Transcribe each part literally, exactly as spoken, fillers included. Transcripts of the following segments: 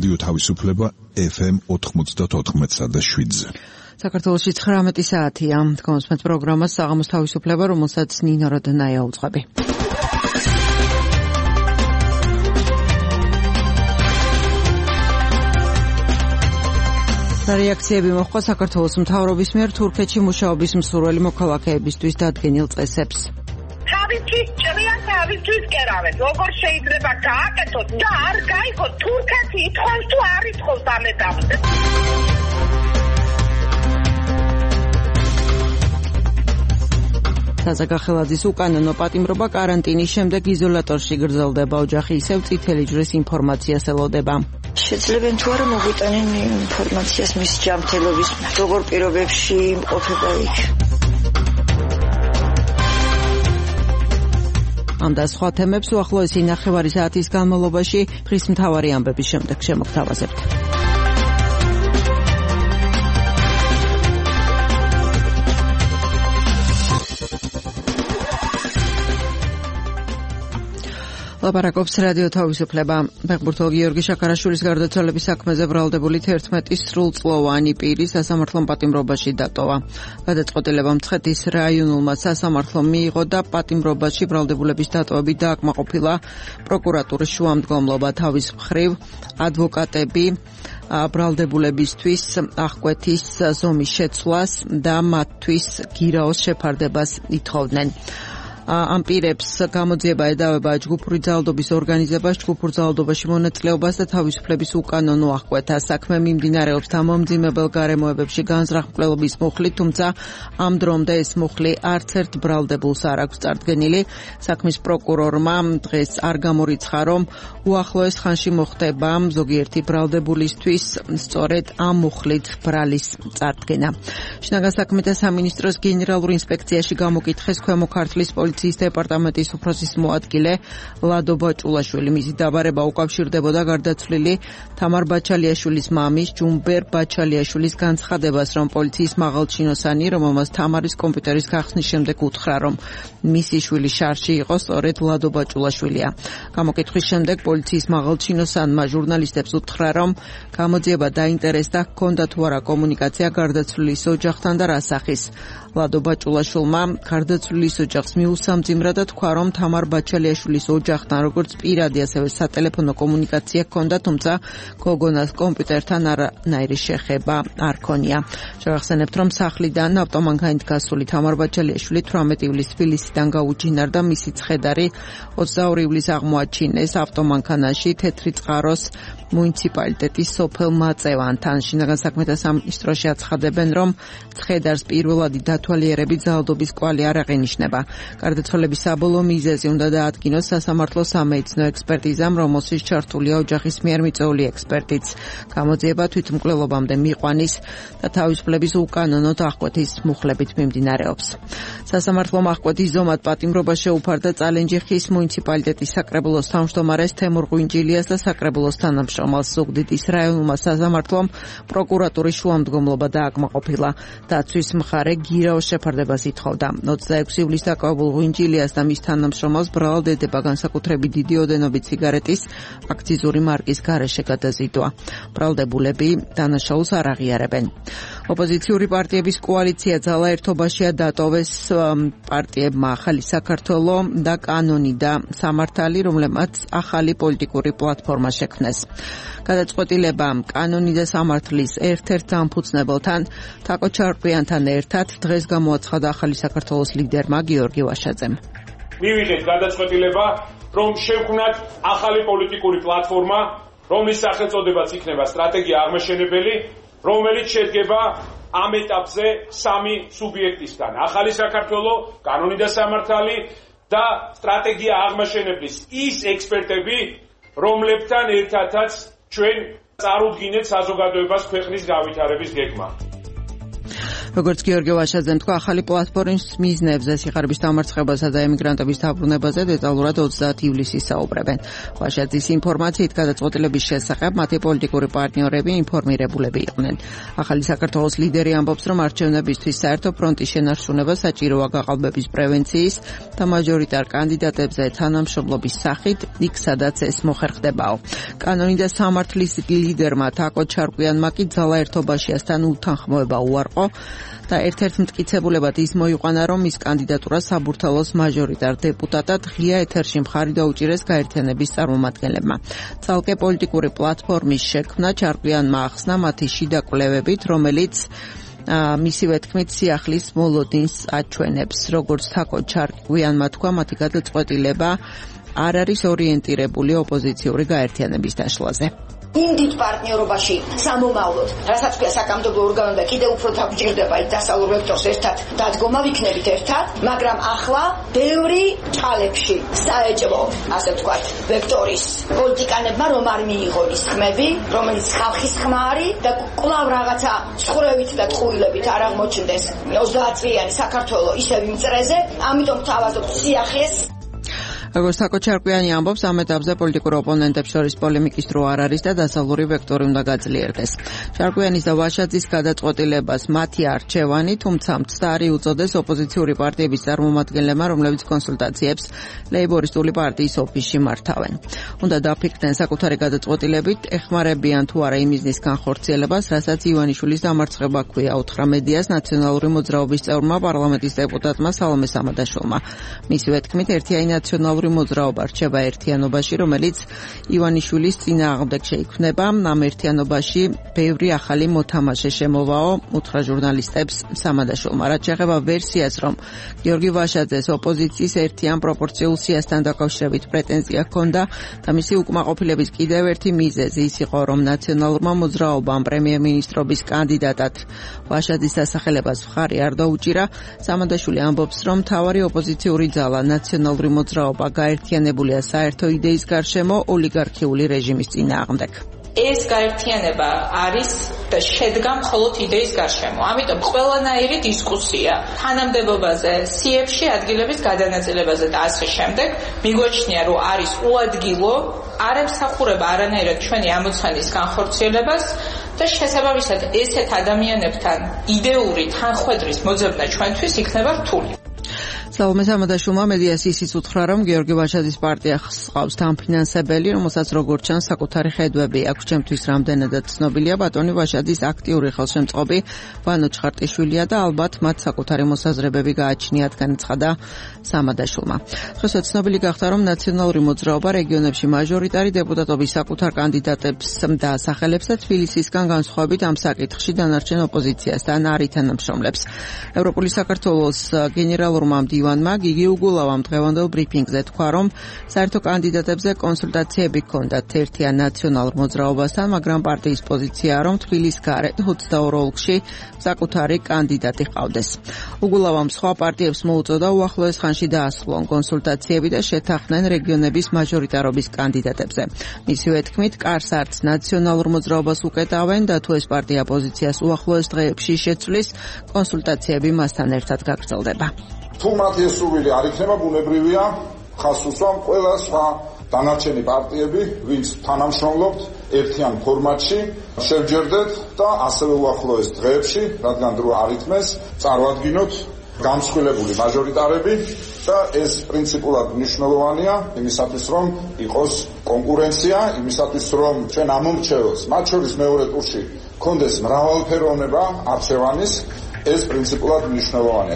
რადიო თავისუფლება ეფ ემ ოთხმოცდაოთხ და შვიდზე. საქართველოში ცხრამეტი საათია. Დგომსმენთ პროგრამას საღამოს თავისუფლება, რომელსაც ნინო როდნაია უძღვები. რეაქციები მოჰყვა საქართველოს მთავრობის მიერ თურქეთში მუშაობის მსურველი მოქალაქეებისთვის დადგენილ წესებს. თავისთვის ჭრიან, თავისთვის კერავენ. როგორ შეიძლება გააკეთოთ და არ გაიგოთ თურქეთი ითხოვს თუ არ ითხოვს ამ ეტაპზე. საზაგახელაძის უკანონო პატიმრობა კარანტინის შემდეგ იზოლატორში გრძელდება. ოჯახი ისევ წითელი ჯვრის ინფორმაციას ელოდება. შეძლებენ თუ არა მოგვიტანენ ინფორმაციას მის ჯანმრთელობის როგორ პირობებში იმყოფება იქ. ამ და სხვა თემებს უახლოესი ნახევარი საათის განმავლობაში დღის მთავარი ამბების შემდეგ შემოგთავაზებთ. ლაპარაკობს რადიო თავისუფლება. ფეხბურთელ გიორგი შაქარაშვილის გარდაცვალების საქმეზე ბრალდებული თერთმეტი სრულწლოვანი პირი სასამართლომ პატიმრობაში დატოვა. გადაწყვეტილება მცხეთის რაიონულმა სასამართლომ მიიღო და პატიმრობაში ბრალდებულების დატოვებით დააკმაყოფილა პროკურატურის შუამდგომლობა. თავის მხრივ ადვოკატები ბრალდებულებისთვის აღკვეთის ზომის შეცვლას და მათთვის გირაოს შეფარდებას ითხოვდნენ. ამ პირებს გამოძიება ედავება ჯგუფური ძალადობის ორგანიზებას, ჯგუფურ ძალადობაში მონაწილეობას და თავისუფლების უკანონო აღკვეთას. საქმე მიმდინარეობს დამამძიმებელ გარემოებებში განზრახ-მკვლელობის მუხლით, თუმცა ამ დრომდე ეს მუხლი არც ერთ ბრალდებულს არ აქვს წარდგენილი. საქმის პროკურორმა დღეს არ გამორიცხა, რომ უახლოეს ხანში მოხდება ზოგიერთი ბრალდებულისთვის სწორედ ამ მუხლით ბრალის წარდგენა. შინაგან საქმეთა სამინისტროს გენერალურ ინსპექციაში გამოკითხეს ქვემო ქართლის პოლიციის დეპარტამენტის უფროსის მოადგილე ლადო ბაჭულაშვილი. მისი დაბარება უკავშირდებოდა გარდაცვლილი თამარ ბაჩალიაშვილის მამის ჯუმბერ ბაჩალიაშვილის განცხადებას, რომ პოლიციის მაღალჩინოსანი, რომელმაც თამარის კომპიუტერის გახსნის შემდეგ უთხრა, რომ მისი შვილი შარში იყო, სწორედ ლადო ბაჭულაშვილია. გამოკითხვის შემდეგ პოლიციის მაღალჩინოსანმა ჟურნალისტებს უთხრა, რომ გამოძიება დაინტერესდა, ჰქონდა თუ არა კომუნიკაცია გარდაცვლილის ოჯახთან და რა სახის. ლადო ბაჭულაშვილმა გარდაცვლილის ოჯახს მიუსამძიმრა და თქვა, რომ თამარ ბაჩალიაშვილის ოჯახთან როგორც პირადი, ასევე სატელეფონო კომუნიკაცია ჰქონდა, თუმცა გოგონას კომპიუტერთან არანაირი შეხება არ ჰქონია. შევახსენებთ, რომ სახლიდან ავტომანქანით გასული თამარ ბაჩალიაშვილი თვრამეტი ივლისს თბილისიდან გაუჩინარდა. მისი ცხედარი ოცდაორი ივლისს აღმოაჩინეს ავტომანქანაში თეთრი წყაროს მუნიციპალიტეტის სოფელ მაწევანთან. შინაგან საქმეთა სამინისტროში აცხადებენ, რომ ცხედარს პირველადი დათვალიერებით ძალადობის კვალი არ აღენიშნება. გარდაცვალების საბოლოო მიზეზი უნდა დაადგინოს სასამართლოს სამედიცინო ექსპერტიზამ, რომელშიც ჩართულია ოჯახის მიერ მიწვეული ექსპერტიც. გამოძიება თვითმკვლელობამდე მიყვანის და თავისუფლების უკანონოდ აღკვეთის მუხლებით მიმდინარეობს. სასამართლომ აღკვეთის ზომად პატიმრობა შეუფარდა წალენჯიხის მუნიციპალიტეტის საკრებულოს თავმჯდომარეს თემურ ღვინჯილიას და საკრებულოს თანამშრომელს. ზუგდიდის რაიონულმა სასამართლომ პროკურატურის შუამდგომლობა დააკმაყოფილა. დაცვის მხარე გირაოს შეფარდებას ითხოვდა. ოცდაექვსი ივლისს დაკავებულ ღვინჯილიას და მის თანამშრომელს ბრალდება განსაკუთრებით დიდი ოდენობით სიგარეტის აქციზური მარკის გარეშე გადაზიდვა. ბრალდებულები დანაშაულს არ აღიარებენ. ოპოზიციური პარტიების კოალიცია ძალა ერთობაშია დატოვეს პარტიებმა ახალი საქართველო და კანონი და სამართალი, რომლებმაც ახალი პოლიტიკური პლატფორმა შექმნეს. გადაწყვეტილება კანონი და სამართლის ერთ-ერთ დამფუძნებელთან თაკო ჩარკვიანთან ერთად დღეს გამოაცხადა ახალი საქართველოს ლიდერმა გიორგი ვაშაძემ. მივიღეთ გადაწყვეტილება, რომ შევქმნათ ახალი პოლიტიკური პლატფორმა, რომლის სახელწოდებაც იქნება სტრატეგია აღმაშენებელი, რომელიც შედგება ამ ეტაპზე სამი სუბიექტისგან: ახალი საქართველო, კანონი და სამართალი და სტრატეგია აღმაშენებლის ის ექსპერტები, რომლებთან ერთადაც ჩვენ წარუდგინეთ საზოგადოებას ქვეყნის გავითარების გეგმა. როგორც გიორგი ვაშაძემ თქვა, ახალი პლატფორმის მიზნებზე, სიხარების დამარცხებასა და ემიგრანტების დაბრუნებაზე დეტალურად ოცდაათი ივლისის საუბრებენ. ვაშაძის ინფორმაციით, გადაწყვეტილების შესახებ მათი პოლიტიკური პარტნიორები ინფორმირებულები იყვნენ. ახალი საქართველოს ლიდერი ამბობს, რომ არჩევნებისთვის საერთო ფრონტის შენარჩუნება საჭიროა გაყალბების პრევენციის და მაჟორიტარ კანდიდატებზე თანამშრომლობის სახით, იქ სადაც ეს მოხერხდებაო. კანონი და სამართლის ლიდერმა თაკო ჩარკვიანმა კი ძალა ერთობაშიასთან უთანხმოება უარყო და ერთ-ერთ მტკიცებულებად ის მოიყვანა, რომ მის კანდიდატურა საბურთალოს მაჟორიტარ დეპუტატად ღია ეთერში მხარი დაუჭირეს გაერთიანების წარმომადგენლებმა. ცალკე პოლიტიკური პლატფორმის შექმნა ჩარკვიანმა ახსნა მათი შიდა კვლევებით, რომელიც მისივე თქმით სიახლის მოლოდინს აჩვენებს. როგორც თაკო ჩარკვიანმა თქვა, მათი გადაწყვეტილება არ არის ორიენტირებული ოპოზიციური გაერთიანების დაშლაზე. იმ დიდ პარტნიორობაში სამომავლოდ, რასაც ქვია საკანონმდებლო ორგანო და კიდევ უფრო დაგვჭირდება იქ დასავლურ ვექტორს ერთად დადგომა ვიქნებით ერთად, მაგრამ ახლა ბევრი ჭალებში საეჭვო, ასე ვთქვათ, ვექტორის პოლიტიკანებმა რომ არ მიიღონ ის ხმები, რომელიც ხალხის ხმა არის და კვლავ რაღაცა ცხრევით და თხუილებით არ აღმოჩნდეს ოცდაათ წლიანი საქართველო ისევ იმ წრეზე, ამიტომ თავაზობ სიახეს. როგორც თაკო ჩარკვიანი ამბობს, ამ ეტაპზე პოლიტიკურ ოპონენტებს შორის პოლემიკის დრო არ არის და დასავლური ვექტორი უნდა გაძლიერდეს. ჩარკვიანის და ვაშაძის გადაწყვეტილებას მათი არჩევანი, თუმცა მცდარი უწოდეს ოპოზიციური პარტიების წარმომადგენლებმა, რომლებიც კონსულტაციებს ლეიბორისტული პარტიის ოფისში მართავენ. უნდა დაფიქრდნენ საკუთარი გადაწყვეტილებით, ეხმარებიან თუ არა იმ მიზნის განხორციელებას, რასაც ივანიშვილის დამარცხება ჰქვია, უთხრა მედიას ნაციონალური მოძრაობის წევრმა პარლამენტის დეპუტატმა სალომე სამადაშვილმა. მისივე თქმით, ერთიანი ნაციონალური მოძრაობა რჩება ერთიანობაში, რომელიც ივანიშვილის წინააღმდეგ შეიქმნება. ამ ერთიანობაში ბევრი ახალი მოთამაშე შემოვაო, უთხრა ჟურნალისტებს სამადაშვილმა. რაც შეეხება ვერსიას, რომ გიორგი ვაშაძეს ოპოზიციის ერთიან პროპორციულ სიასთან დაკავშირებით პრეტენზია ჰქონდა და მისი უკმაყოფილების კიდევ ერთი მიზეზი ის იყო, რომ ნაციონალურმა მოძრაობამ პრემიერ-მინისტრობის კანდიდატად ვაშაძის დასახელებას მხარი არ დაუჭირა. სამადაშვილი ამბობს, რომ მთავარი ოპოზიციური ძალა ნაციონალური მოძრაობა გაერთიანებულია საერთო იდეის გარშემო ოლიგარქიული რეჟიმის წინააღმდეგ. ეს გაერთიანება არის და შედგა მხოლოდ იდეის გარშემო. ამიტომ ყველანაირი დისკუსია თანამდებობაზე, სიებში ადგილების გადანაწილებაზე და ასე შემდეგ მიგვაჩნია, რომ არის უადგილო, არ ემსახურება არანაირად ჩვენი ამოცანის განხორციელებას და შესაბამისად ესეთ ადამიანებთან იდეური თანხმედრის მოძებნა ჩვენთვის იქნება რთული. სალომე სამადაშვილმა მედიას ისიც უთხრა, რომ გიორგი ვაშაძის პარტია ხსყავს თანფინანსებელი, რომელსაც როგორც ჩანს საკუთარი ხედვები აქვს. ჩემთვის რამდენადაც ცნობილია ბატონი ვაშაძის აქტიური ხელშემწყობი ვანო ჩხარტიშვილია და ალბათ მათ საკუთარი მოსაზრებები გააჩნიათ, განაცხადა სამადაშვილმა. დღესაც ცნობილი გახდა, რომ ნაციონალური მოძრაობა რეგიონებში მაჟორიტარი დეპუტატობის საკუთარ კანდიდატებს და ასახელებს და თბილისისგან განსხვავებით ამ საკითხში დანარჩენ ოპოზიციასთან არ ითანამშრომლებს. ევროპული საქართველოს გენერალურმა მდივანმა გიგი უგულავამ დღევანდელ ბრიფინგზე თქვა, რომ საერთო კანდიდატებზე კონსულტაციები ჰქონდათ ერთიან ნაციონალურ მოძრაობასთან, მაგრამ პარტიის პოზიციაა, რომ თბილისის გარეთ ოცდაორ ოლქში საკუთარი კანდიდატი ჰყავდეს. უგულავამ სხვა პარტიებს მოუწოდა უახლოეს ხანში დაასრულონ კონსულტაციები და შეთანხმდნენ რეგიონების მაჟორიტარობის კანდიდატებზე. მისივე თქმით, კარს არც ნაციონალურ მოძრაობას უკეტავენ და თუ ეს პარტია პოზიციას უახლოეს დღეებში შეცვლის, კონსულტაციები მასთან ერთად გაგრძელდება. თუ მათი ეს სურვილი არ იქნება, ბუნებრივია ხაზს უსვამ ყველა სხვა დანარჩენი პარტიები, ვინც თანამშრომლობთ ერთიან ფორმატში, შევჯერდეთ და ასევე უახლოეს დღეებში, რადგან დრო არ ითმეს, წარვადგინოთ გამსხვილებული მაჟორიტარები და ეს პრინციპულად მნიშვნელოვანია იმისათვის, რომ იყოს კონკურენცია, იმისათვის, რომ ჩვენ ამომრჩეველს, მათ შორის მეორე ტურში კონდეს მრავალფეროვნება არჩევანის, ეს პრინციპულად მნიშვნელოვანია.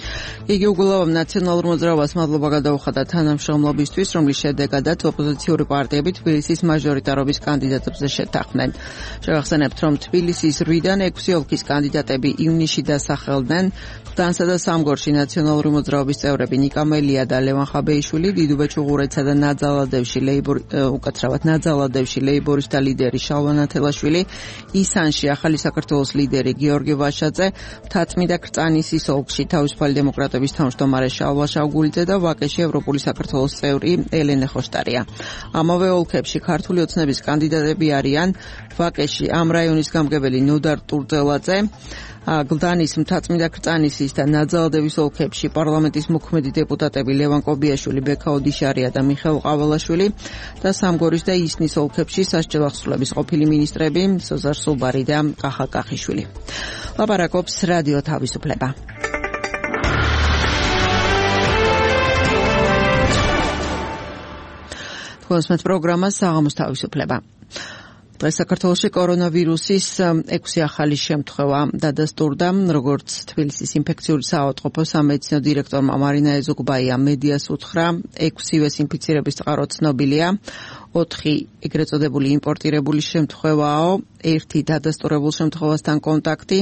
იგი უგულავამ ნაციონალურ მოძრაობას მადლობა გადაუხადა თანამშრომლობისთვის, რომლის შედეგადაც ოპოზიციური პარტიები თბილისის მაჟორიტარობის კანდიდატებზე შეთანხმდნენ. შევახსენებთ, რომ თბილისის რვიდან ექვსი ოლქის კანდიდატები ივნისში დასახელდნენ. გდანსა და სამგორში ნაციონალური მოძრაობის წევრები ნიკა მელია და ლევან ხაბეიშვილი, დიდუბე ჩუღურეთსა და ნაძალადევში ლეიბორი უკაცრავად ნაძალადევში ლეიბორისტთა ლიდერი შალვა ნათელაშვილი, ისანში ახალი საქართველოს ლიდერი გიორგი ვაშაძე, მთაწმინდა ქრწანისის ოლქში თავისუფალი დემოკრატიული დეპუტატების თავმჯდომარე შალვა შავგულიძე და ვაკეში ევროპული საქართველოს წევრი ელენე ხოშტარია. ამავე ოლქებში ქართული ოცნების კანდიდატები არიან ვაკეში ამ რაიონის გამგებელი ნოდარ ტურტელაძე, გლდანის, მთაწმინდა ქრწანისის და ნაძალადევის ოლქებში პარლამენტის მოქმედი დეპუტატები ლევან კობიაშვილი, ბექა ოდიშარია და მიხეილ ყავალაშვილი და სამგორის და ისნის ოლქებში სასჯელ ახსულების ყოფილი მინისტრები სოზარ სულბარი და კახა კახიშვილი. ლაპარაკობს რადიო თავისუფლება. თქვენს პროგრამას საღამოს თავისუფლება. დღეს საქართველოში კორონავირუსის ექვსი ახალი შემთხვევა დადასტურდა, როგორც თბილისის ინფექციური საავადმყოფო სამედიცინო დირექტორმა მარინა ეზოგბაიამ მედიას უთხრა, ექვსივეს ინფიცირების წყარო ცნობილია, ოთხი ეგრეთ წოდებული იმპორტირებული შემთხვევაო, ერთი დადასტურებულ შემთხვევასთან კონტაქტი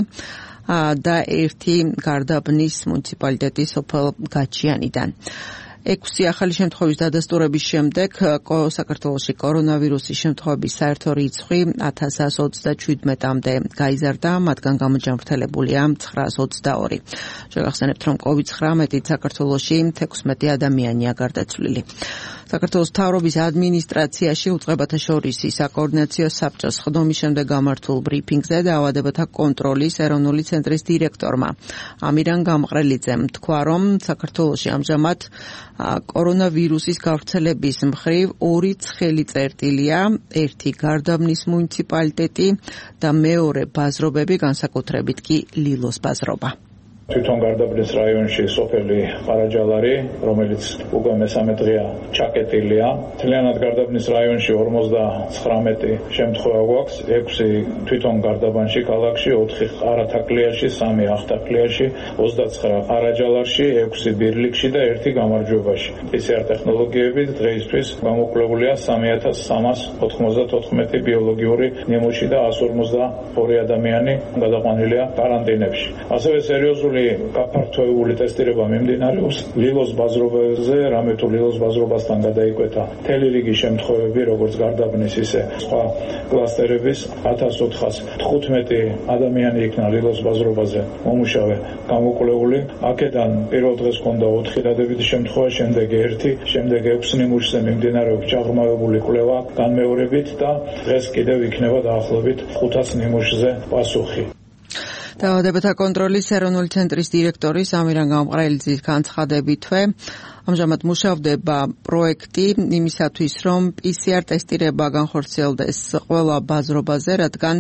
და ერთი გარდაბნის მუნიციპალიტეტის სოფელ გაჩიანიდან. ექვსი ახალი შემთხვევის დადასტურების შემდეგ საქართველოში კორონავირუსის შემთხვევების საერთო რიცხვი ათას ათას ოცდაჩვიდმეტამდე გაიზარდა, მათგან გამოჯანმრთელებულია ცხრაას ოცდაორი. შეგახსენებთ, რომ კოვიდ ცხრამეტით საქართველოში თექვსმეტი ადამიანია გარდაცვლილი. საქართველოს მთავრობის ადმინისტრაციაში უწყებათა შორის საკოორდინაციო საბჭოს ხდომის შემდეგ გამართულ ბრიფინგზე დაავადებათა კონტროლის ეროვნული ცენტრის დირექტორმა ამირან გამყრელიძემ თქვა, რომ საქართველოში ამჟამად კორონავირუსის გავრცელების მხრივ ორი ცხელი წერტილია, ერთი გარდაბნის მუნიციპალიტეტი და მეორე ბაზრობები, განსაკუთრებით კი ლილოს ბაზრობა. თვითონ გარდაბნის რაიონში სოფელი ყარაჯალარი, რომელიც უკვე მესამე დღეა ჩაკეტილია. მთლიანად გარდაბნის რაიონში ორმოცდათხრამეტი შემთხვევა გვაქვს, ექვსი თვითონ გარდაბანში ქალაქში, ოთხი ყარათაკლიაში, სამი ახთაკლიაში, ოცდაცხრა ყარაჯალარში, ექვსი ბირლიქში და ერთი გამარჯვებაში. პი სი არ ტექნოლოგიებით დღეისთვის გამოკვლეულია სამი ათას სამას ოთხმოცდათოთხმეტი ბიოლოგიური ნიმუში და ასი ორმოცდაორი ადამიანი გადაყვანილია კარანტინებში. ასევე სერიოზული გაფართოებული ტესტირება მიმდინარეობს ლილოს ბაზრობაზე, რამე თუ ლილოს ბაზრობასთან გადაიკვეთა მთელი რიგი შემთხვევები, როგორც გარდაბნის, ისე სხვა კლასტერების. ათას ოთხას თხუთმეტი ადამიანი იქნა ლილოს ბაზრობაზე მომუშავე გამოკვლეული. აქედან პირველ დღეს ჰქონდა ოთხი დადებითი შემთხვევა, შემდეგ ერთი, შემდეგ ექვსი ნიმუშზე მიმდინარეობს ჩაღრმავებული კვლევა განმეორებით და დღეს კიდევ იქნება დაახლოებით ხუთას ნიმუშზე პასუხი. დაავადებათა კონტროლის ეროვნული ცენტრის დირექტორის ამირან გამყრელიძის განცხადებითვე ამჟამად მუშავდება პროექტი იმისათვის, რომ პი სი არ ტესტირება განხორციელდეს ყველა ბაზრობაზე, რადგან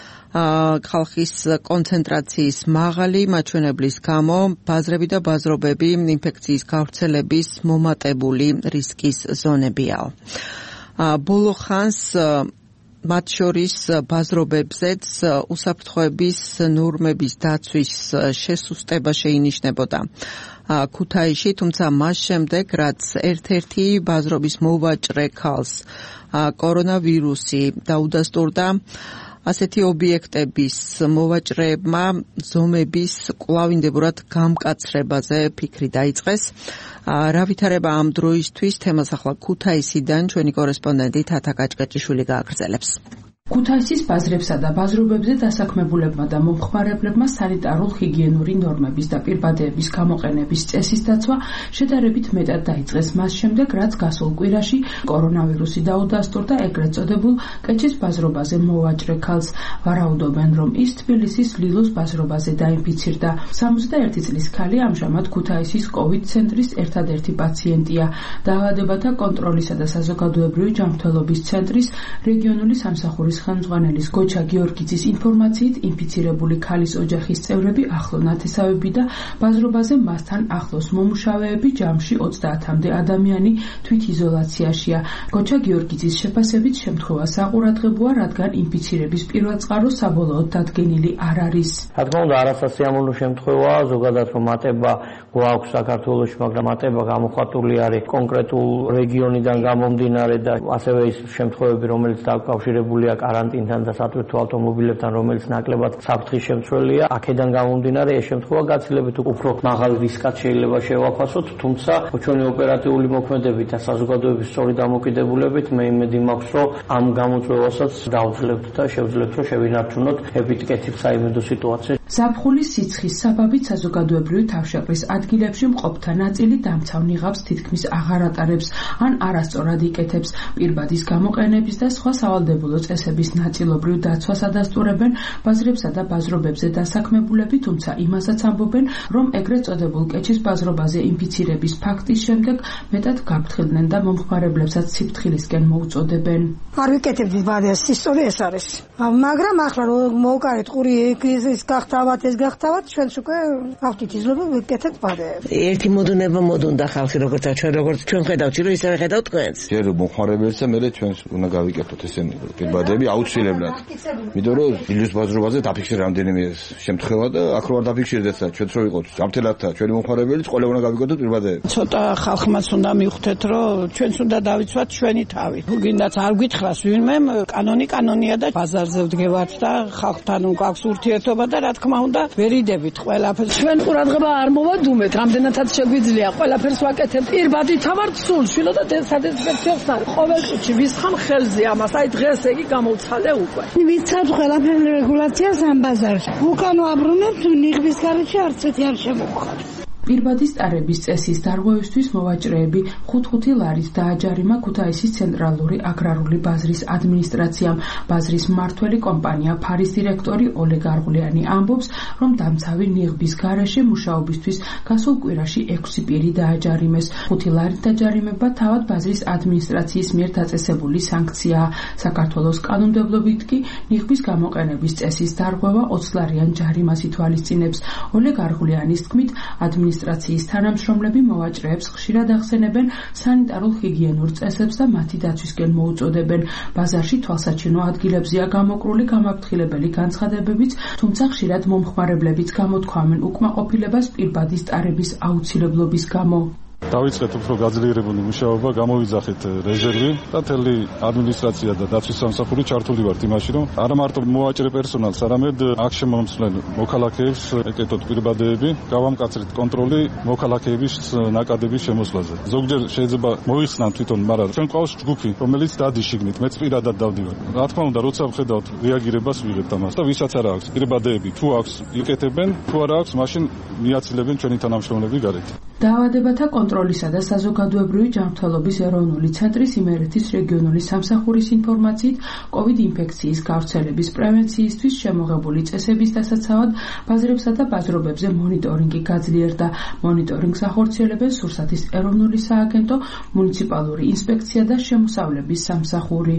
ხალხის კონცენტრაციის მაღალი მაჩვენებლის გამო ბაზრები და ბაზრობები ინფექციის გავრცელების მომატებული რისკის ზონებია. ბოლო ხანს მათ შორის ბაზრობებზეც უსაფრთხოების ნორმების დაცვის შესუსტება შეინიშნებოდა ქუთაისში, თუმცა მას შემდეგ, რაც ერთ-ერთი ბაზრობის მოვაჭრე ქალს კორონავირუსი დაუდასტურდა, ასეთი ობიექტების მოვაჭრეებმა ზომების კვლავინდებურად გამკაცრებაზე ფიქრი დაიწყეს. რა ვითარება ამ დროისთვის, თემას ახლა ქუთაისიდან ჩვენი კორესპონდენტი თათა კაჭკაჭიშვილი გააგრძელებს. ქუთაისის ბაზრებსა და ბაზრობებზე დასაქმებულებმა და მომხმარებლებმა სანიტარულ-ჰიგიენური ნორმების და პირბადეების გამოყენების წესის დაცვა შედარებით მეტად დაიწყეს მას შემდეგ, რაც გასულ კვირაში კორონავირუსი დაუდასტურდა ეგრეთ წოდებულ კეჩის ბაზრობაზე მოვაჭრე ქალს. ვარაუდობენ, რომ ის თბილისის ლილოს ბაზრობაზე დაინფიცირდა. სამოცდაერთი წლის ქალი ამჟამად ქუთაისის კოვიდ ცენტრის ერთადერთი პაციენტია. დაავადებათა კონტროლისა და საზოგადოებრივი ჯანმრთელობის ცენტრის რეგიონული სამსახურის ხელმძღვანელის გოჩა გიორგიძის ინფორმაციით, ინფიცირებული ქალის ოჯახის წევრები ახლო ნათესავები და ბაზრობაზე მასთან ახლოს მომუშავეები, ჯამში ოცდაათამდე ადამიანი თვითიზოლაციაშია. გოჩა გიორგიძის შეფასებით შემთხვევა საყურადღებოა, რადგან ინფიცირების პირველწყარო საბოლოოდ დადგენილი არ არის. რა თქმა უნდა, არასასიამოვნო შემთხვევაა, ზოგადად რომ მატება გვაქვს საქართველოში, მაგრამ მატება გამოხატული არის კონკრეტულ რეგიონიდან გამომდინარე და ასევე ის შემთხვევები, რომელიც დაკავშირებულია карантинთან და სატვირთო ავტომობილებთან, რომელიც ნაკლებად საფრთხის შემცველია, აქედან გამომდინარე ეს შემთხვევა გაცილებით უფრო მაღალ რისკად შეიძლება შევაფასოთ, თუმცა ჩვენი ოპერატიული მოქმედებით და საზოგადოების სწორი დამოკიდებულებით მე იმედი მაქვს, რომ ამ გამოწვევასაც დავძლევთ და შევძლებთ, რომ შევინარჩუნოთ ეპიდემიურ საიმედო სიტუაცია. ზაფხულის სიცხის საბაბით საზოგადოებრივი თავშეყრის ადგილებში მყოფთა ნაწილი დამცავ ნიღაბს თითქმის აღარ ატარებს ან არასწორად იკეთებს. პირბადის გამოყენების და სხვა სავალდებულო წესების ნაწილობრივ დაცვას ადასტურებენ ბაზრებსა და ბაზრობებზე დასაქმებულები, თუმცა იმასაც ამბობენ, რომ ეგრეთ წოდებულ კეჩის ბაზრობაზე ინფიცირების ფაქტის შემდეგ მეტად გაფრთხილდნენ და მომხმარებლებსაც სიფრთხილისკენ მოუწოდებენ. არ ვიკეთებთ ბარიას, ისტორია ეს არის. მაგრამ ახლა რომ მოვკარეთ ყური ის გახთავათ, ეს გახთავათ, ჩვენც უკვე გავხდით იზრდება ვიკეთებთ ბარიას. ერთი მოდუნება მოდუნდა ხალხი როგორც ჩვენ როგორც ჩვენ ხედავთ, რომ ისევე ხედავთ თქვენს. ჯერ მომხმარებელს და მე ჩვენს უნდა გავიკეთოთ ესენი პირბადები აუცილებლად. იმიტომ რომ ილუზ ბაზრობაზე დაფიქსირდა რამდენიმე შემთხვევა და აქ რო არ დაფიქსირდეს და ჩვენც რო ვიყოთ ჯამთელად და ჩვენი მომხმარებელიც ყველა უნდა გავიკეთოთ პირბადები. ცოტა ხალხმაც უნდა მივხვდეთ, რომ ჩვენც უნდა დავიცვათ ჩვენი თავი. გინდაც არ გითხრას ვინმე, კანონი კანონია და ბაზარზე ვდგევართ და ხალხთან გვაქვს ურთიერთობა და რა თქმა უნდა ვერიდებით ყველაფერს. ჩვენ ყურადღება არ მოვადუმეთ, რამდენადაც შეგვიძლია ყველაფერს ვაკეთებთ. პირბადით ავართ სულ შვილო და სადესპექციოს არ. ყოველ წუთში ვისხამ ხელზე ამას. აი დღეს იგი გამოვცხადე უკვე. ვიცავთ ყველაფერ რეგულაციას ამ ბაზარში. უკან ვაბრუნებთ ნიღბის გარეშე არც ერთი არ შემოვხარ. პირბადის ტარების წესის დარღვევისთვის მოვაჭრეები ხუთ-ხუთი ლარით დააჯარიმა ქუთაისის ცენტრალური აგრარული ბაზრის ადმინისტრაციამ. ბაზრის მმართველი კომპანია ფარის დირექტორი ოლეგ არღულიანი ამბობს, რომ დამცავი ნიღბის გარეშე მუშაობისთვის გასულ კვირაში ექვსი პირი დააჯარიმეს. ხუთი ლარით დაჯარიმება თავად ბაზრის ადმინისტრაციის მიერ დაწესებული სანქციაა. საქართველოს კანონმდებლობით კი ნიღბის გამოყენების წესის დარღვევა ოცლარიან ჯარიმას ითვალისწინებს. ოლეგ არღულიანის თქმით, ადმინისტრაციის ადმინისტრაციის თანამშრომლები მოვაჭრეებს ხშირად ახსენებენ სანიტარულ-ჰიგიენურ წესებს და მათი დაცვისკენ მოუწოდებენ. ბაზარში თვალსაჩინო ადგილებზეა გამოკრული გამაფრთხილებელი განცხადებებიც, თუმცა ხშირად მომხმარებლებიც გამოთქვამენ უკმაყოფილებას პირბადის ტარების აუცილებლობის გამო. დავიწყეთ უფრო გაძლიერებული მუშაობა, გამოვიძახეთ რეზერვი და მთელი ადმინისტრაცია და დაცვის სამსახური ჩართული ვართ იმაში, რომ არა მარტო მოვაჭრე პერსონალს, არამედ აქ შემომსვლელ მოქალაქეებს ეკეთოთ პირბადეები, გავამკაცრეთ კონტროლი მოქალაქეების ნაკადების შემოსვლაზე. ზოგჯერ შეიძლება მოიხსნან თვითონ, მაგრამ ჩვენ ყავს ჯგუფი, რომელიც დადის შიგნით, მეც პირადად დავდივარ. რა თქმა უნდა, როცა ვხედავთ რეაგირებას ვიღებთ ამას და ვისაც არ აქვს პირბადეები, თუ აქვს იკეთებენ, თუ არ აქვს, მაშინ მიაცილებენ ჩვენი თანამშრომლები გარეთ. დაავადებათა კონტროლისა და საზოგადოებრივი ჯანმრთელობის ეროვნული ცენტრის იმერეთის რეგიონული სამსახურის ინფორმაციით, კოვიდ ინფექციის გავრცელების პრევენციისთვის შემოღებული წესების დასაცავად ბაზრებსა და ბაზრობებზე მონიტორინგი გაძლიერდა. მონიტორინგს ახორციელებენ სურსათის ეროვნული სააგენტო, მუნიციპალური ინსპექცია და შემოსავლების სამსახური.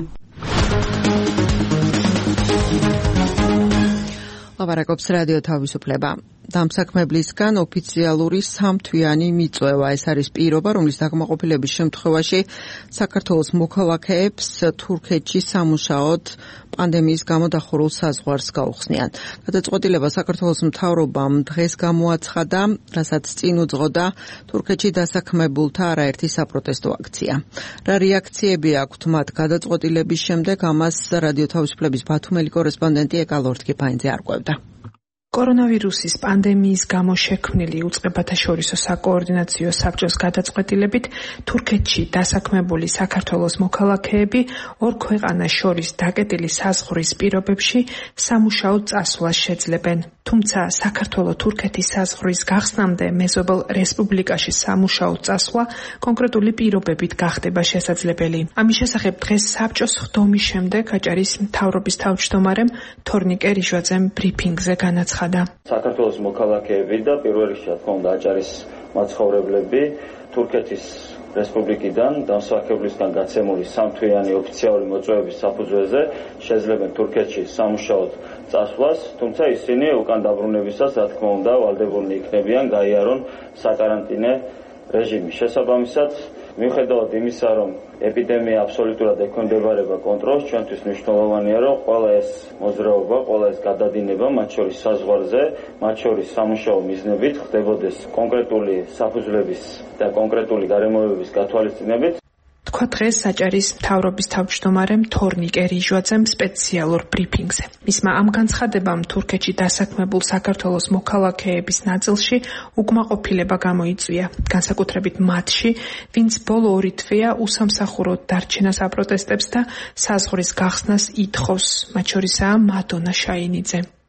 ლაპარაკობს რადიო თავისუფლება. დამსაქმებლისგან ოფიციალური სამთვიანი მიწვევა. ეს არის პირობა, რომლის დაკმაყოფილების შემთხვევაში საქართველოს მოქალაქეებს თურქეთში სამუშაოდ პანდემიის გამო დახურულ საზღვარს გაუხსნიან. გადაწყვეტილება საქართველოს მთავრობამ დღეს გამოაცხადა, რასაც წინ უძღოდა თურქეთში დასაქმებულთა არაერთი საპროტესტო აქცია. რა რეაქციები აქვთ მათ გადაწყვეტილების შემდეგ, ამას რადიო თავისუფლების ბათუმელი კორესპონდენტი ეკალორთკიფაინძე არკვევდა. კორონავირუსის პანდემიის გამო შექმნილი უწყებათა შორისო საკოორდინაციო საბჭოს გადაწყვეტილებით თურქეთში დასაქმებული საქართველოს მოქალაქეები ორ ქვეყანას შორის დაკეტილი საზღვრის პირობებში სამუშაოდ წასვლას შეძლებენ. თუმცა საქართველო-თურქეთის საზღვრის გახსნამდე მეზობელ რესპუბლიკაში სამუშაოდ წასვლა კონკრეტული პირობებით გახდება შესაძლებელი. ამის შესახებ დღეს საბჭოს ხდომის შემდეგ აჭარის მთავრობის თავმჯდომარემ თორნიკე რიჟვაძემ ბრიფინგზე განაცხადა. საქართველოს მოქალაქეები და პირველ რიგში, რა თქმა უნდა, აჭარის მაცხოვრებლები თურქეთის რესპუბლიკიდან დამსაქმებლისგან გაცემული სამთვიანი ოფიციალური მოწვევების საფუძველზე შეძლებენ თურქეთში სამუშაოდ წასვლას, თუმცა ისინი უკან დაბრუნებისას, რა თქმა უნდა, ვალდებულნი იქნებიან გაიარონ საკარანტინე რეჟიმი. შესაბამისად, მიუხედავად იმისა, რომ ეპიდემია აბსოლუტურად ექვემდებარება კონტროლს, ჩვენთვის მნიშვნელოვანია, რომ ყველა ეს მოძრაობა, ყველა ეს გადადინება, მათ შორის საზღვარზე, მათ შორის სამუშაო მიზნებით ხდებოდეს კონკრეტული საფუძვლების და კონკრეტული გარემოებების გათვალისწინებით. თქვა დღეს აჭარის მთავრობის თავმჯდომარემ თორნიკე რიჟვაძემ სპეციალურ ბრიფინგზე. მისმა ამ განცხადებამ თურქეთში დასაქმებულ საქართველოს მოქალაქეების ნაწილში უკმაყოფილება გამოიწვია, განსაკუთრებით მათში, ვინც ბოლო ორი თვეა უსამსახუროდ დარჩენას აპროტესტებს და საზღვრის გახსნას ითხოვს, მათ შორისაა მადონა შაინიძე.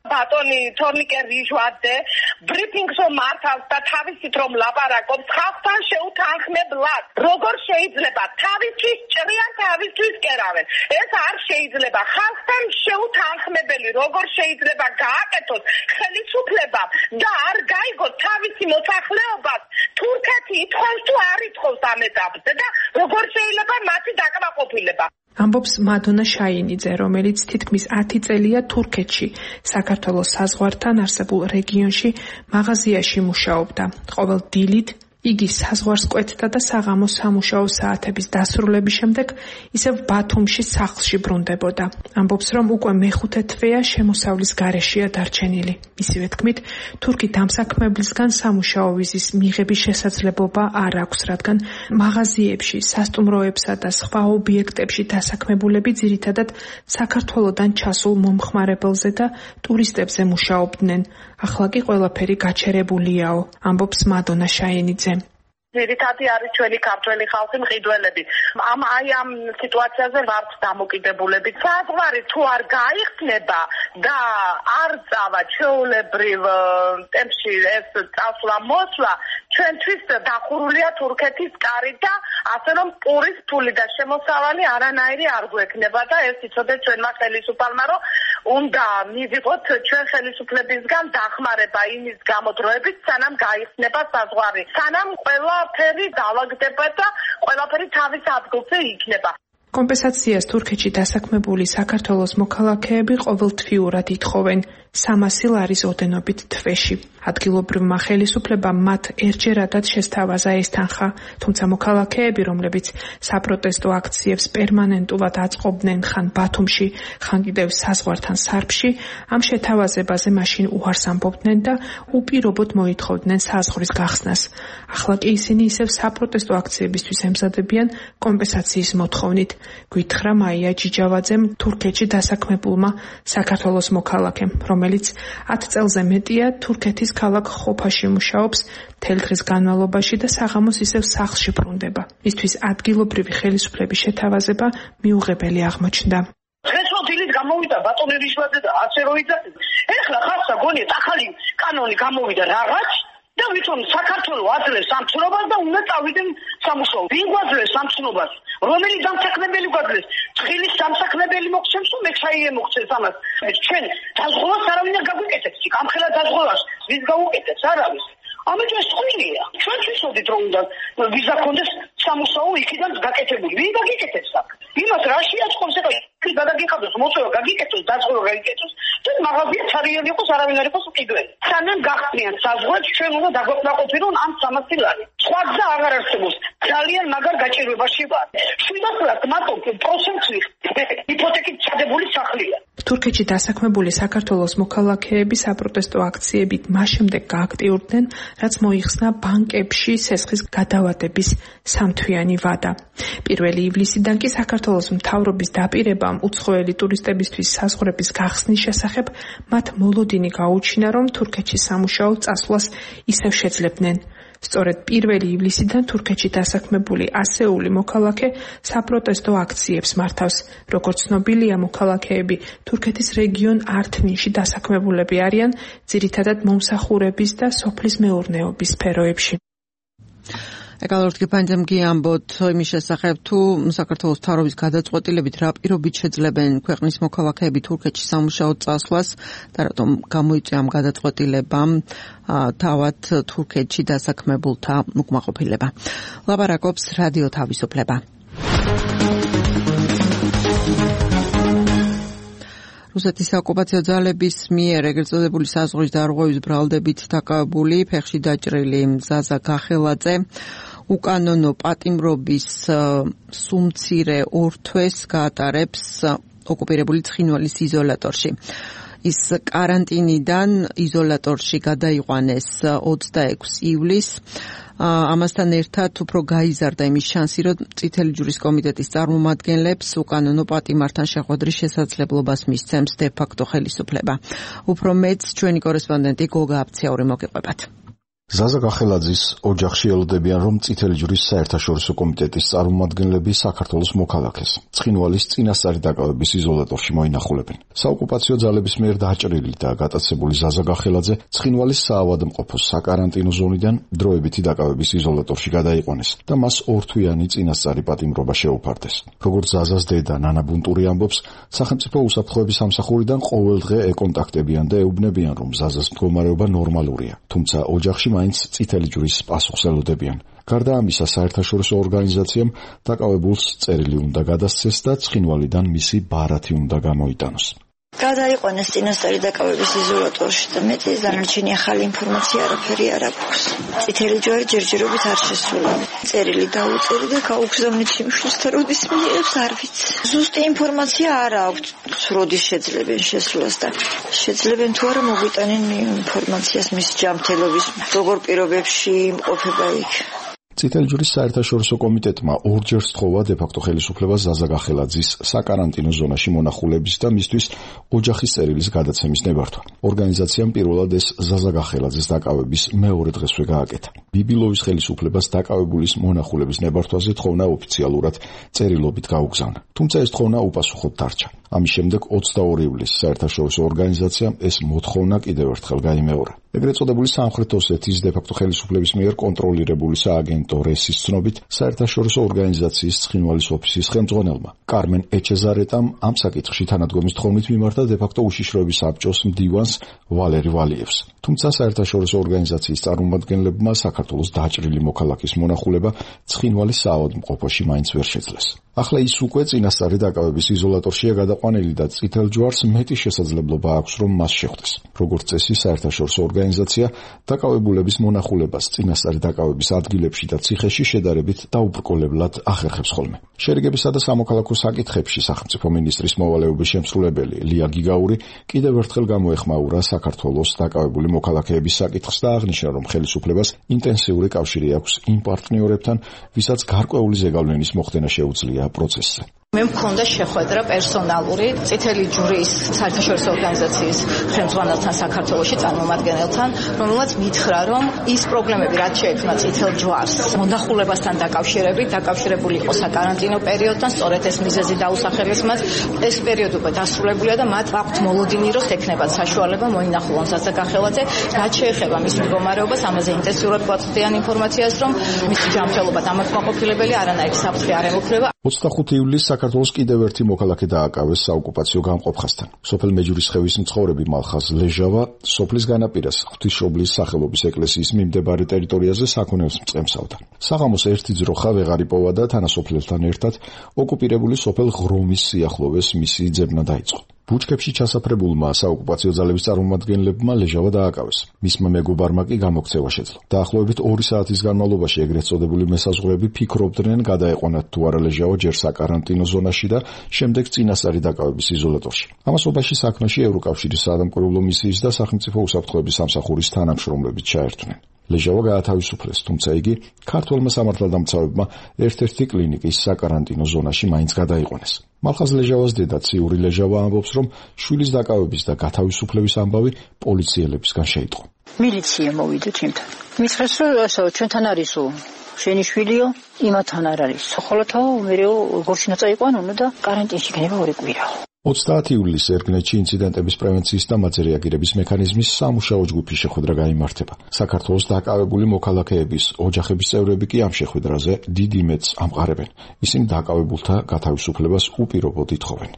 ბატონი თორნიკე რიჟვაძე ბრიფინგს მართავს და თავისით რომ ლაპარაკობს ხალხთან შეუთანხმებლად. როგორ შეიძლება თავისთვის ჭრიან თავისთვის კერავენ? ეს არ შეიძლება. ხალხთან შეუთანხმებელი როგორ შეიძლება გააკეთოს ხელისუფლებამ და არ გაიგოს თავისი მოსახლეობას თურქეთი ითხოვს თუ არ ითხოვს ამ ეტაპზე და როგორ შეიძლება მათი დაკმაყოფილება. ამბობს მადონა შაინიძე, რომელიც თითქმის ათი წელია თურქეთში, საქართველოს საზღვართან არსებულ რეგიონში მაღაზიაში მუშაობდა. ყოველ დილით იგი საზღვარს კვეთდა და საღამოს სამუშაო საათების დასრულების შემდეგ ისევ ბათუმში სახლში ბრუნდებოდა. ამბობს, რომ უკვე მეხუთე თვეა შემოსავლის გარეშეა დარჩენილი. მისივე თქმით, თურქი დამსაქმებლისგან სამუშაო ვიზის მიღების შესაძლებლობა არ აქვს, რადგან მაღაზიებში, სასტუმროებსა და სხვა ობიექტებში დასაქმებულები ძირითადად საქართველოდან ჩასულ მომხმარებელზე და ტურისტებზე მუშაობდნენ. ახლა კი ყველაფერი გაჩერებულიაო, ამბობს მადონა შაინიძე. ძირითადი არის ჩვენი ქართველი ხალხი მყიდველები. ამ აი ამ სიტუაციაზე ვართ დამოკიდებულები. საზღვარი თუ არ გაიხსნება და არ წავა ჩვეულებრივ ტემპში ეს წასვლა მოსვლა, ჩვენთვის დახურულია თურქეთის კარი და ასე რომ პურის ფული და შემოსავალი არანაირი არ გვექნება და ეს იცოდეთ ჩვენმა ხელისუფალმა რომ უნდა მივიღოთ ჩვენ ხელისუფლებისგან დახმარება იმის გამოდროებით, სანამ გაიხსნება საზღვარი. სანამ ყველაფერი დავაგდება და ყველაფერი თავის ადგილზე იქნება. კომპენსაციას თურქეთში დასაქმებული საქართველოს მოქალაქეები ყოველთვიურად ითხოვენ სამასი ლარის ოდენობით თვეში. ადგილობრივმა ხელისუფლებამ მათ ერთჯერადად შესთავაზა ეს თანხა, თუმცა მოქალაქეები, რომლებიც საპროტესტო აქციებს პერმანენტულად აწყობდნენ ხან ბათუმში, ხან კიდევ საზღვართან სარფში, ამ შეთავაზებაზე მაშინ უარს ამბობდნენ და უპირობოდ მოითხოვდნენ საზღვრის გახსნას. ახლა კი ისინი ისევ საპროტესტო აქციებისთვის ემზადებიან კომპენსაციის მოთხოვნით. გვითხრა მაია ჯიჯავაძემ, თურქეთში დასაქმებულმა საქართველოს მოქალაქემ, რომელიც ათ წელზე მეტია თურქეთის ქალაქ ხოფაში მუშაობს, მთელი დღის განმავლობაში და საღამოს ისევ სახლში ბრუნდება. მისთვის ადგილობრივი ხელისუფლების შეთავაზება მიუღებელი აღმოჩნდა. დღეს რო დილით გამოვიდა ბატონი რიჟვაძე და ასე რო იძახეს. ეხლა ხალხსა გონიათ ახალი კანონი გამოვიდა რაღაც და ვითომ საქართველოს აძლევს სამცნობას და უნდა წავიდნენ სამუშაო. ვინ გვაძლევს სამცნობას? რომელი დამსაქმებელი გვაძლევს? თხილის დამსაქმებელი მოხსენს თუ მექსაიე მოხსენს ამას? ჩვენ დაზღვევას არავინ არ გაგვიკეთებს. ამხელა დაზღვევას ვის გაუკეთებს? არავის. ამიტომ ეს ხმილია. ჩვენ ვისოდით რომ უნდა ვიზა კონდეს სამუშაო იქიდან გაკეთებული. ვინ გაგიკეთებს აქ? იმას რაში აწყობს ეხლა ის გადაგიხადოს, მოწევა გაგიკეთოს, დაზღვევა გაგიკეთოს და მაღაზია ცარიელი იყოს, არავინ არ იყოს მყიდველი. სანამ გახსნიან საზღვარს, ჩვენ უნდა დაგვაკმაყოფილონ ამ სამასი ლარი. სხვა გზა აღარ არსებობს. ძალიან მაგარ გაჭირვებაში ვარ. შვიდასრად მარტო პროცენტი იპოთეკით ჩადებული სახლია. თურქეთში დასაქმებული საქართველოს მოქალაქეები საპროტესტო აქციებით მას შემდეგ გააქტიურდნენ, რაც მოიხსნა ბანკებში სესხის გადავადების სამთვიანი ვადა. პირველი ივლისიდან კი საქართველოს მთავრობის დაპირებამ უცხოელი ტურისტებისთვის საზღვრების გახსნის შესახებ მათ მოლოდინი გაუჩინა, რომ თურქეთში სამუშაო წასვლას ისევ შეძლებდნენ. სწორედ პირველი ივლისიდან თურქეთში დასაქმებული ასეული მოქალაქე საპროტესტო აქციებს მართავს. როგორც ცნობილია, მოქალაქეები თურქეთის რეგიონ ართნინში დასაქმებულები არიან, ძირითადად მომსახურების და სოფლის მეურნეობის სფეროებში. ეკალორდ გიფანძემგი ამბობთ იმის შესახებ, თუ საქართველოს მთავრობის გადაწყვეტილებით რა პირობით შეძლებენ ქვეყნის მოქალაქეები თურქეთში სამუშაო წასვლას და რატომ გამოიწვია ამ გადაწყვეტილებამ თავად თურქეთში დასაქმებულთა უკმაყოფილება. ლაპარაკობს რადიო თავისუფლება. რუსეთის ოკუპაციო ძალების მიერ ეგრეთ წოდებული საზღვრის დარღვევის ბრალდებით დაკავებული ფეხში დაჭრილი ზაზა გახელაძე უკანონო პატიმრობის სუმცირე ორ თვეს გაატარებს ოკუპირებული ცხინვალის იზოლატორში. ის კარანტინიდან იზოლატორში გადაიყვანეს ოცდაექვსი ივლისს. ამასთან ერთად უფრო გაიზარდა იმის შანსი, რომ წითელი ჯვრის კომიტეტის წარმომადგენლებს უკანონო პატიმართან შეხვედრის შესაძლებლობას მისცემს დე-ფაქტო ხელისუფლება. უფრო მეტს ჩვენი კორესპონდენტი გოგა აფციაური მოგიყვებათ. ზაზა გახელაძის ოჯახში ელოდებიან, რომ წითელი ჯვრის საერთაშორისო კომიტეტის წარმომადგენლები საქართველოს მოქალაქეს ცხინვალის წინასწარი დაკავების იზოლატორში მოინახულებენ. საოკუპაციო ძალების მიერ დაჭრილი და გატაცებული ზაზა გახელაძე ცხინვალის საავადმყოფოს საკარანტინო ზონიდან დროებითი დაკავების იზოლატორში გადაიყვანეს და მას ორთვიანი წინასწარი პატიმრობა შეუფარდეს. როგორც ზაზას დედა ნანა ბუნტური ამბობს, სახელმწიფო უსაფრთხოების სამსახურიდან ყოველდღე ეკონტაქტებიან და ეუბნებიან, რომ ზაზას მდგომარეობა ნორმალურია, თუმცა ოჯახში მაინც წითელი ჯვრის პასუხს ელოდებიან. გარდა ამისა, საერთაშორისო ორგანიზაციამ დაკავებულს წერილი უნდა გადასცეს და ცხინვალიდან მისი ბარათი უნდა გამოიტანოს. გადაიყვანეს წინასწარი დაკავების იზოლატორში და მეტი დანარჩენი ახალი ინფორმაცია არაფერი არ აქვს. წითელი ჯვარი ჯერჯერობით არ შესულა. წერილი დაუწერი და გაუგზავნით იმშვილს და როდის მიიღებს არ ვიცი. ზუსტი ინფორმაცია არ აქვს, როდის შეძლებენ შესვლას და შეძლებენ თუ არა მოგვიტანენ ინფორმაციას მის ჯანმრთელობის, როგორ პირობებში იმყოფება იქ. წითელი ჯვრის საერთაშორისო კომიტეტმა ორჯერ სთხოვა დე-ფაქტო ხელისუფლებას ზაზა გახელაძის საკარანტინო ზონაში მონახულების და მისთვის ოჯახის წერილის გადაცემის ნებართვა. ორგანიზაციამ პირველად ეს ზაზა გახელაძის დაკავების მეორე დღესვე გააკეთა. ბიბილოვის ხელისუფლებას დაკავებულის მონახულების ნებართვაზე თხოვნა ოფიციალურად წერილობით გაუგზავნა. თუმცა ეს თხოვნა უპასუხოდ დარჩა. ამის შემდეგ ოცდაორი ივლისს საერთაშორისო ორგანიზაციამ ეს მოთხოვნა კიდევ ერთხელ გაიმეორა. ეგრეთ წოდებული სამხრეთ ოსეთის დე-ფაქტო ხელისუფლების მიერ კონტროლირებული სააგენტო რესის ცნობით, საერთაშორისო ორგანიზაციის ცხინვალის ოფისის ხელმძღვანელმა კარმენ ეჩეზარეტამ ამ საკითხში თანადგომის თხოვნით მიმართა დე-ფაქტო უშიშროების საბჭოს მდივანს ვალერი ვალიევს. თუმცა საერთაშორისო ორგანიზაციის წარმომადგენლებმა საქართველოს დაჭრილი მოქალაქის მონახულება ცხინვალის საავადმყოფოში მაინც ვერ შეძლეს. ახლა ის უკვე წინასწარი დაკავების იზოლატორშია გადაყვანილი და წითელ ჯვარს მეტი შესაძლებლობა აქვს, რომ მას შეხვდეს. როგორც წესი, საერთაშორისო ორგანიზაცია დაკავებულების მონახულებას წინასწარი დაკავების ადგილებში და ციხეში შედარებით დაუბრკოლებლად ახერხებს ხოლმე. შერიგებისა და სამოქალაქო საკითხებში სახელმწიფო მინისტრის მოვალეობის შემსრულებელი ლია გიგაური კიდევ ერთხელ გამოეხმაურა საქართველოს დაკავებული მოქალაქეების საკითხს და აღნიშნა, რომ ხელისუფლებას ინტენსიური კავშირი აქვს იმ პარტნიორებთან, ვისაც გარკვეული ზეგავლენის მოხდენა შეუძლია პროცესზე. მე მქონდა შეხვედრა პერსონალური წითელი ჯვრის საერთაშორისო ორგანიზაციის ხელმძღვანელთან საქართველოში წარმომადგენელთან, რომელმაც მითხრა, რომ ის პრობლემები, რაც შეექმნა წითელ ჯვარს მონახულებასთან დაკავშირებით, დაკავშირებული იყო საკარანტინო პერიოდთან, სწორედ ეს მიზეზი დაუსახელეს მას. ეს პერიოდი უკვე დასრულებულია და მათ აქვთ მოლოდინი, რომ ექნებათ საშუალება მოინახულონ ზაზა გახელაძე, რაც შეეხება მის მდგომარეობას, ამაზე ინტენსიურად გვაწვდიან ინფორმაციას, რომ მისი ჯანმრთელობა დამაკმაყოფილებელი, არანაირი საფრთხე არ ემუქრება. ოცდახუთი ივლისს საქართველოს კიდევ ერთი მოქალაქე დააკავეს საოკუპაციო გამყოფხასთან. სოფელ მეჯურისხევის მცხოვრები მალხაზ ლეჟავა სოფლის განაპირას ღვთისმშობლის სახელობის ეკლესიის მიმდებარე ტერიტორიაზე საქონელს მწყემსავდა. საღამოს ერთი ძროხა ვეღარ იპოვა და თანასოფლელთან ერთად ოკუპირებული სოფელ ღრომის სიახლოვეს მისი ძებნა დაიწყო. ბუჩქებში ჩასაფრებულმა საოკუპაციო ძალების წარმომადგენლებმა ლეჟავა დააკავეს. მისმა მეგობარმა კი გამოქცევა შეძლო. დაახლოებით ორი საათის განმავლობაში ეგრეთ წოდებული მესაზღვრეები ფიქრობდნენ გადაეყვანათ თუ არა ლეჟავა ჯერ საკარანტინო ზონაში და შემდეგ წინასწარი დაკავების იზოლატორში. ამასობაში საქმეში ევროკავშირის საადამკვირვებლო მისიის და სახელმწიფო უსაფრთხოების სამსახურის თანამშრომლებით ჩაერთვნენ. ლეჟავა გაათავისუფლეს, თუმცა იგი ქართველმა სამართალდამცავებმა ერთ-ერთი კლინიკის საკარანტინო ზონაში მაინც გადაიყვანეს. მალხაზ ლეჟავას დედა ციური ლეჟავა ამბობს, რომ შვილის დაკავების და გათავისუფლების ამბავი პოლიციელებისგან შეიტყო. მილიცია მოვიდა ჩემთან. მითხრეს, რომ ასო ჩვენთან არისო, შენი შვილიო, იმათთან არ არის. ხოლოთო მერეო გორშინა წაიყვანონო და კარანტინში გნება ორი კვირა. ოცდაათი ივლისს ერგნეთში ინციდენტების პრევენციის და მათზე რეაგირების მექანიზმის სამუშაო ჯგუფის შეხვედრა გაიმართება. საქართველოს დაკავებული მოქალაქეების ოჯახების წევრები კი ამ შეხვედრაზე დიდ იმედს ამყარებენ. ისინი დაკავებულთა გათავისუფლებას უპირობოდ ითხოვენ.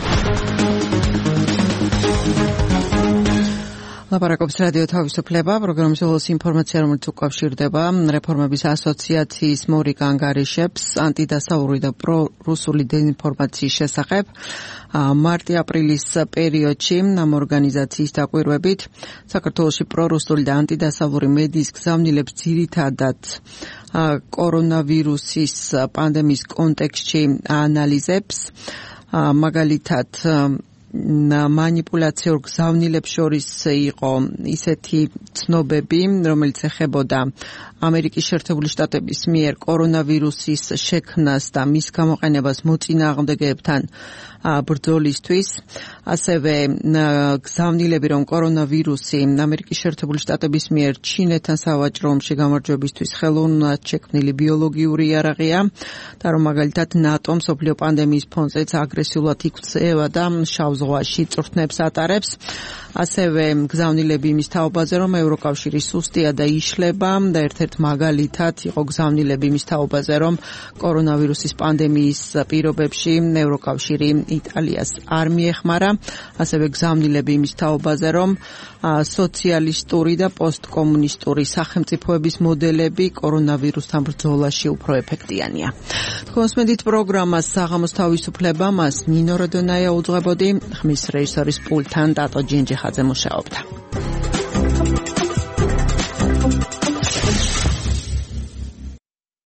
ლაპარაკობს რადიო თავისუფლება, პროგრამის ბოლოს ინფორმაცია, რომელიც უკავშირდება რეფორმების ასოციაციის მორიგ ანგარიშებს ანტიდასავლური და პრორუსული დეინფორმაციის შესახებ. მარტი-აპრილის პერიოდში ამ ორგანიზაციის დაკვირვებით საქართველოში პრორუსული და ანტიდასავლური მედიის გზავნილებს ძირითადად კორონავირუსის პანდემიის კონტექსტში აანალიზებს, მაგალითად манипуляციურ გზავნილებს შორის იყო ისეთი ცნობები, რომელიც ეხებოდა ამერიკის შეერთებული შტატების მიერ კორონავირუსის შექმნას და მის გამოყენებას მოწინააღმდეგეებთან ბრძოლისთვის. ასევე გზავნილები, რომ კორონავირუსი ამერიკის შეერთებული შტატების მიერ ჩინეთთან სავაჭრო ომში გამარჯვებისთვის ხელოვნურად შექმნილი ბიოლოგიური იარაღია და რომ მაგალითად ნატომ მსოფლიო პანდემიის ფონზეც აგრესიულად იქცევა და შავ ზღვაში წვრთნებს ატარებს. ასევე გზავნილები იმის თაობაზე, რომ ევროკავშირი სუსტია და იშლება და ერთ-ერთ მაგალითად იყო გზავნილები იმის თაობაზე, რომ კორონავირუსის პანდემიის პირობებში ევროკავშირი იტალიას არ მიეხმარა. ასევე გზავნილები იმის თაობაზე, რომ სოციალისტური და პოსტკომუნისტური სახელმწიფოების მოდელები კორონავირუსთან ბრძოლაში უფრო ეფექტიანია. თქვენსმენდით პროგრამას საღამოს თავისუფლება, მას ნინო როდონაია უძღვებოდი, ხმის რეჟისორის პულტთან ტატო ჯინჯიხაძე მუშაობდა.